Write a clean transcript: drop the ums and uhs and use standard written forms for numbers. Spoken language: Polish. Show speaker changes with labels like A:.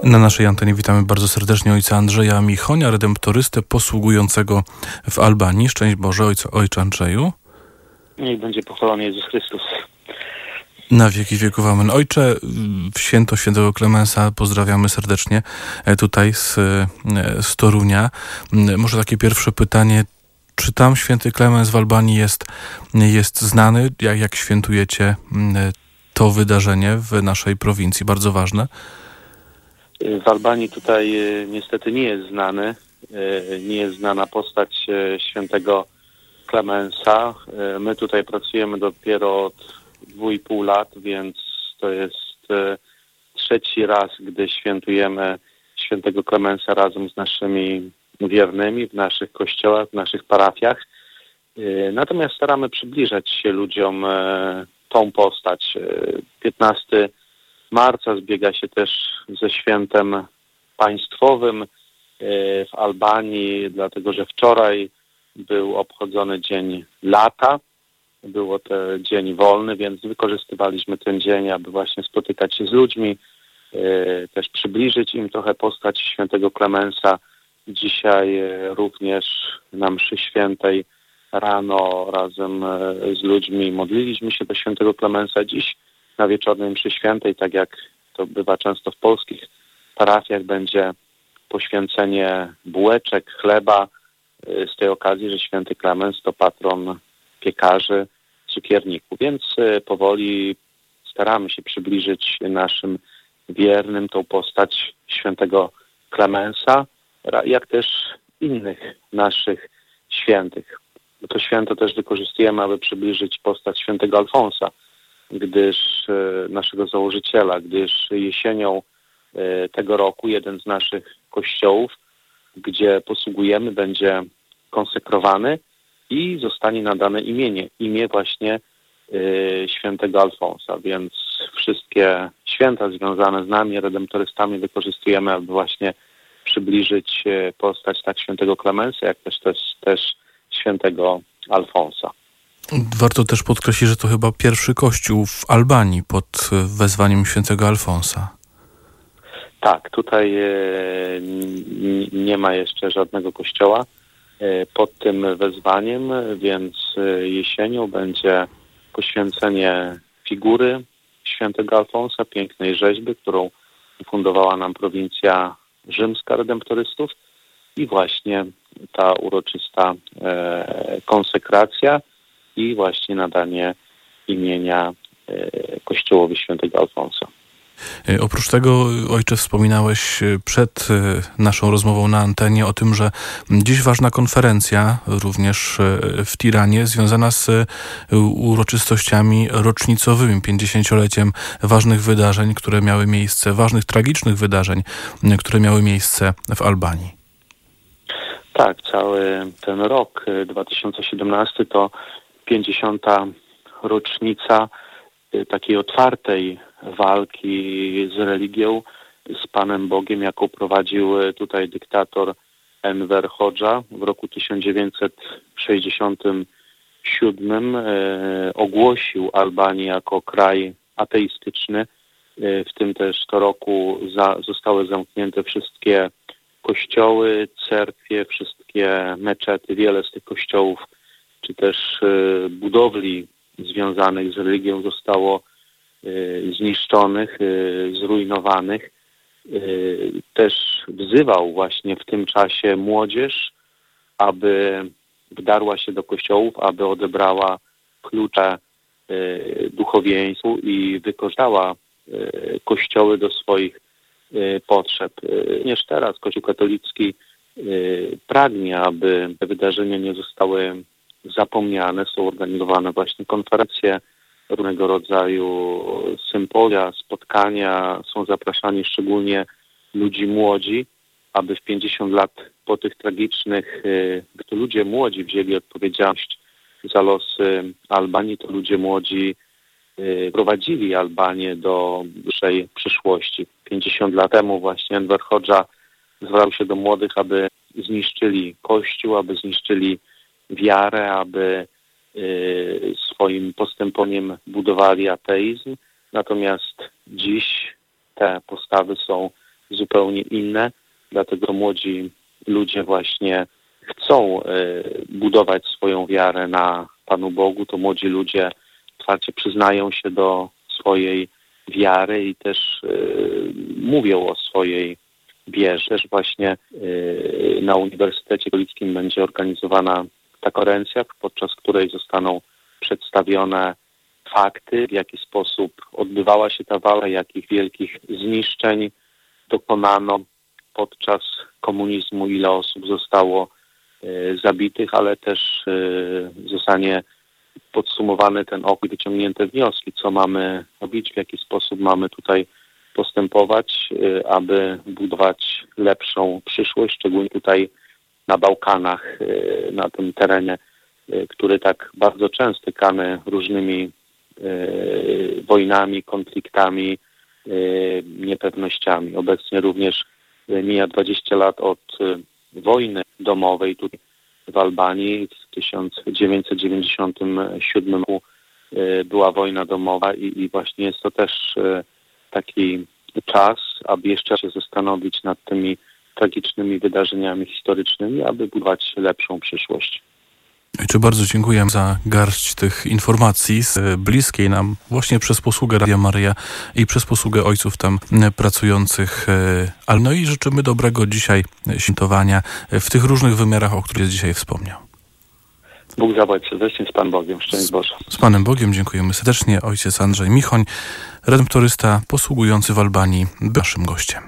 A: Na naszej antenie witamy bardzo serdecznie ojca Andrzeja Michonia, redemptorystę posługującego w Albanii. Szczęść Boże, ojcze Andrzeju.
B: Niech będzie pochwalony Jezus Chrystus.
A: Na wieki wieków amen. Ojcze, w święto świętego Klemensa pozdrawiamy serdecznie tutaj z Torunia. Może takie pierwsze pytanie, czy tam święty Klemens w Albanii jest znany? Jak świętujecie to wydarzenie w naszej prowincji? Bardzo ważne.
B: W Albanii tutaj niestety nie jest znany. Nie jest znana postać świętego Klemensa. My tutaj pracujemy dopiero od 2,5 lat, więc to jest trzeci raz, gdy świętujemy świętego Klemensa razem z naszymi wiernymi w naszych kościołach, w naszych parafiach. Natomiast staramy przybliżać się ludziom tą postać. 15 marca zbiega się też ze świętem państwowym w Albanii, dlatego że wczoraj był obchodzony Dzień Lata. Było to dzień wolny, więc wykorzystywaliśmy ten dzień, aby właśnie spotykać się z ludźmi, też przybliżyć im trochę postać świętego Klemensa. Dzisiaj również na mszy świętej rano razem z ludźmi modliliśmy się do świętego Klemensa. Dziś na wieczornej mszy świętej, tak jak to bywa często w polskich parafiach, będzie poświęcenie bułeczek, chleba z tej okazji, że święty Klemens to patron piekarzy, cukierników. Więc powoli staramy się przybliżyć naszym wiernym tą postać świętego Klemensa, jak też innych naszych świętych. To święto też wykorzystujemy, aby przybliżyć postać świętego Alfonsa, naszego założyciela, gdyż jesienią tego roku jeden z naszych kościołów, gdzie posługujemy, będzie konsekrowany i zostanie nadane imię właśnie świętego Alfonsa, więc wszystkie święta związane z nami, redemptorystami, wykorzystujemy, aby właśnie przybliżyć postać tak świętego Klemensa, jak też świętego Alfonsa.
A: Warto też podkreślić, że to chyba pierwszy kościół w Albanii pod wezwaniem świętego Alfonsa.
B: Tak, tutaj nie ma jeszcze żadnego kościoła pod tym wezwaniem, więc jesienią będzie poświęcenie figury świętego Alfonsa, pięknej rzeźby, którą fundowała nam prowincja rzymska redemptorystów, i właśnie ta uroczysta konsekracja i właśnie nadanie imienia kościołowi świętego Alfonsa.
A: Oprócz tego, ojcze, wspominałeś przed naszą rozmową na antenie o tym, że dziś ważna konferencja również w Tiranie związana z uroczystościami rocznicowymi, 50-leciem ważnych wydarzeń, które miały miejsce, ważnych, tragicznych wydarzeń, które miały miejsce w Albanii.
B: Tak, cały ten rok 2017 to 50. rocznica takiej otwartej walki z religią, z Panem Bogiem, jaką prowadził tutaj dyktator Enver Hodża w roku 1967. Ogłosił Albanię jako kraj ateistyczny. W tym też to roku zostały zamknięte wszystkie kościoły, cerkwie, wszystkie meczety. Wiele z tych kościołów czy też budowli związanych z religią zostało zniszczonych, zrujnowanych. Też wzywał właśnie w tym czasie młodzież, aby wdarła się do kościołów, aby odebrała klucze duchowieństwu i wykorzystała kościoły do swoich potrzeb. Również teraz Kościół katolicki pragnie, aby te wydarzenia nie zostały zapomniane. Są organizowane właśnie konferencje, różnego rodzaju sympozja, spotkania. Są zapraszani szczególnie ludzi młodzi, aby w 50 lat po tych tragicznych, gdy ludzie młodzi wzięli odpowiedzialność za losy Albanii, to ludzie młodzi prowadzili Albanię do dłuższej przyszłości. 50 lat temu właśnie Enver Hodża zwracał się do młodych, aby zniszczyli Kościół, aby zniszczyli wiarę, aby swoim postępowaniem budowali ateizm. Natomiast dziś te postawy są zupełnie inne, dlatego młodzi ludzie właśnie chcą budować swoją wiarę na Panu Bogu. To młodzi ludzie otwarcie przyznają się do swojej wiary i też mówią o swojej wierze. Też właśnie na Uniwersytecie Katolickim będzie organizowana ta konferencja, podczas której zostaną przedstawione fakty, w jaki sposób odbywała się ta walka, jakich wielkich zniszczeń dokonano podczas komunizmu, ile osób zostało zabitych, ale też zostanie podsumowany ten okres, wyciągnięte wnioski, co mamy robić, w jaki sposób mamy tutaj postępować, aby budować lepszą przyszłość, szczególnie tutaj na Bałkanach, na tym terenie, który tak bardzo często stykany różnymi wojnami, konfliktami, niepewnościami. Obecnie również mija 20 lat od wojny domowej tutaj w Albanii. W 1997 roku była wojna domowa i właśnie jest to też taki czas, aby jeszcze się zastanowić nad tymi tragicznymi wydarzeniami historycznymi, aby budować lepszą przyszłość.
A: Ojcze, bardzo dziękuję za garść tych informacji z bliskiej nam właśnie przez posługę Radia Maryja i przez posługę ojców tam pracujących. No i życzymy dobrego dzisiaj świętowania w tych różnych wymiarach, o których dzisiaj wspomniał.
B: Bóg zapłać serdecznie, z Panem Bogiem, szczęść Boże.
A: Z Panem Bogiem, dziękujemy serdecznie. Ojciec Andrzej Michoń, redemptorysta posługujący w Albanii, był naszym gościem.